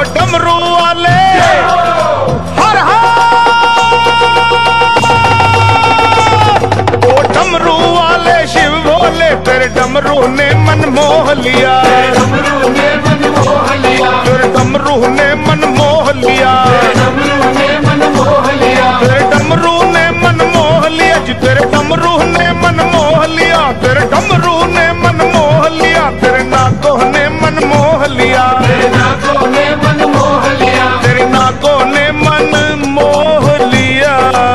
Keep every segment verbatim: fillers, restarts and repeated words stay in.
डमरू वाले हर हाथ, ओ डमरू वाले शिव भोले तेरे डमरू ने मन मोह लिया, डमरू ने मन मोह लिया, तेरे डमरू ने मन मोह लिया, डमरू ने मन मोह लिया, तेरे डमरू ने मन मोह लिया जी, तेरे डमरू ने मन मोह लिया, तेरे डमरू ने मन मोह लिया, तेरे नाकों ने मन मोह लिया, तेरे नाकों ने मन मोह लिया, तेरे नाकों ने मन मोह लिया।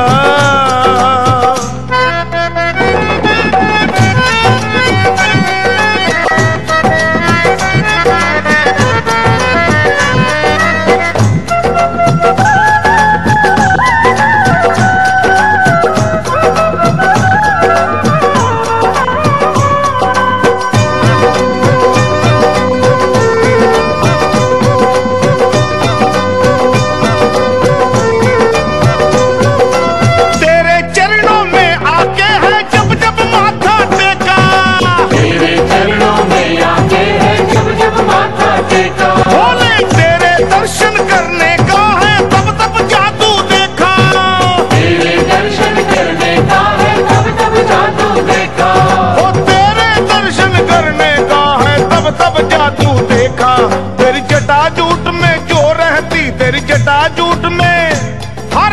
तेरी जटाजूट में जो रहती, तेरी जटाजूट में हर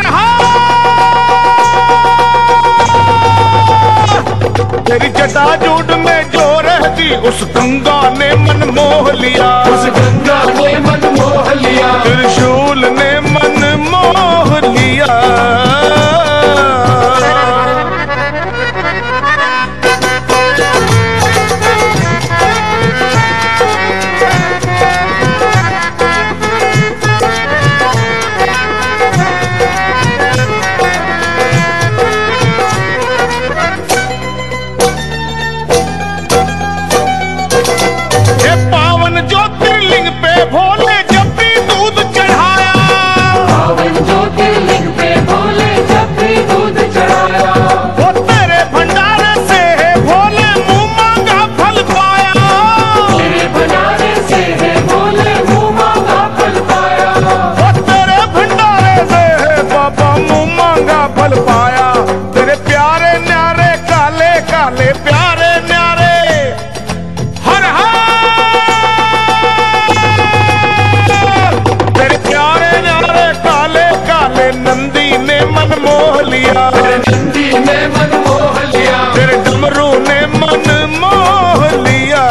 हाथ, तेरी जटाजूट में जो रहती उस गंगा ने मन मोह लिया, उस गंगा ने मन मोह लिया, त्रिशूल ने मन मोह लिया। भोले जब भी दूध चढ़ाया, पावन ज्योतिर्लिंग पे भोले जब भी दूध चढ़ाया, वो तेरे भंडारे से है भोले मुंह मांगा फल पाया, तेरे भंडारे से है भोले मुंह मांगा फल पाया, वो तेरे भंडारे से है बाबा मुंह मांगा फल पाया, तेरे प्यारे न्यारे काले काले प्यारे न्यारे हर हर, नंदी ने मन मोह लिया, नंदी ने मन मोह लिया, तेरे डमरू ने मन मोह लिया।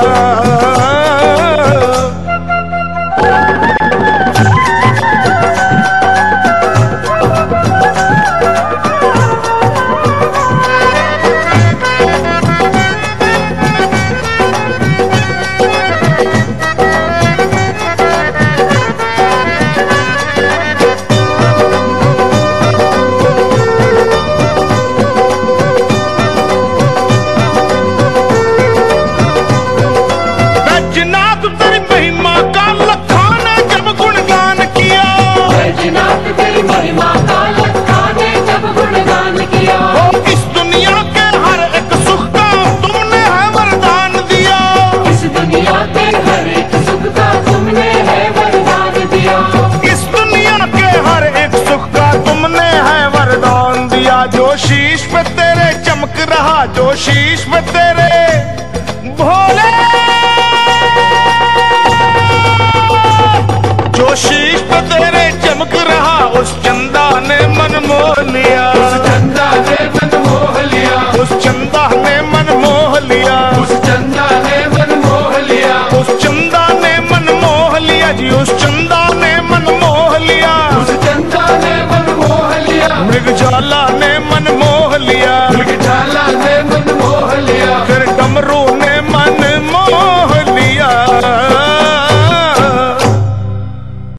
जो शीश पे तेरे चमक रहा, जो शीश पे तेरे भोले, जो शीश पे तेरे चमक रहा उस चंदा ने मन मोह लिया, उस चंदा ने मन मोह लिया, उस चंदा ने मन मोह लिया, उस चंदा ने मन मोह लिया, उस चंदा ने मन मोह लिया जी, उस चंदा ने मन मोह लिया, उस चंदा ने मन मोह लिया, मृगशाला ने मन